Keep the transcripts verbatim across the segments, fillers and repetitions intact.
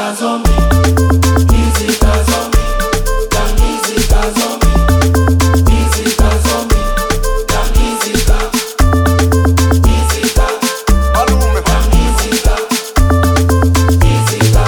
zombie, easy ka zombie, damn easy ka zombie, easy ka zombie, damn easy ka, easy ka, malume, damn easy ka, easy ka.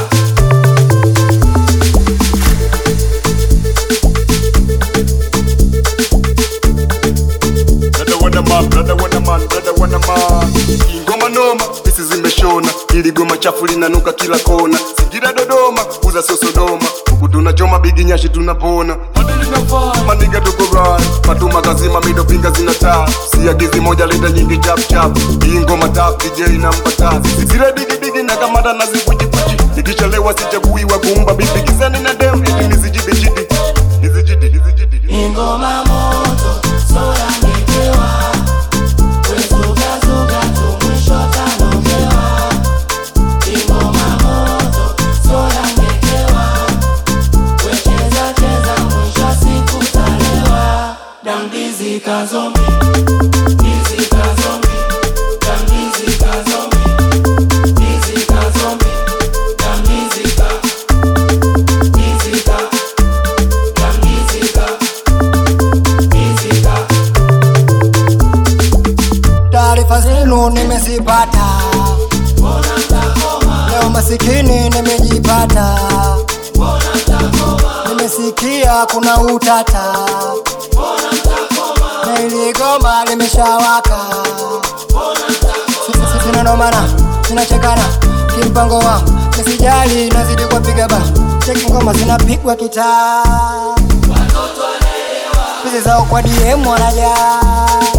Brother wanna man, brother wanna man, brother wanna man. Ingoma noma, pisi zimeshona. Ili goma chafu linanuka kila kona. Sigira Dodoma, uza sio Sodoma. Huku tunachoma bigi nyashi tunapona. Maniga tuko right, Fatuma kazima mido pinga zinataa. Siagizi moja leta nyingi chap chap. Hii ngoma tap D J na mpatasi. Zile digi digi na kamada na zipuchi puchi. Nikishalewa sichaguiwa kumba bibi kisani na dem. Ili nizijidi jidi, nizijidi, nizijidi. Ingoma moto, soya ngekewa. Wezuga zuga tu mwisho tanogewa. Ingoma moto, soya ngekewa. Wecheza cheza mwisho siku talewa. Damn easy ka zombie, easy ka zombie, damn easy ka zombie, easy ka zombie, damn easy ka, easy ka, damn easy ka, easy ka. Taarifa zenu nimezipata, Mbona mtakoma, leo masikini nimejipata. mbona mtakoma, Nimesikia kuna utata, mbona mtakoma, na ili goma limeshawaka. mbona mtakoma. Sisi sina nomana, tunachekana kimpango wangu. Nisijali nazidi kwa piga ba, cheki ngoma zinapigwa kitaa. Watoto wanaelewa, Pisi zao kwa D M wanajaa.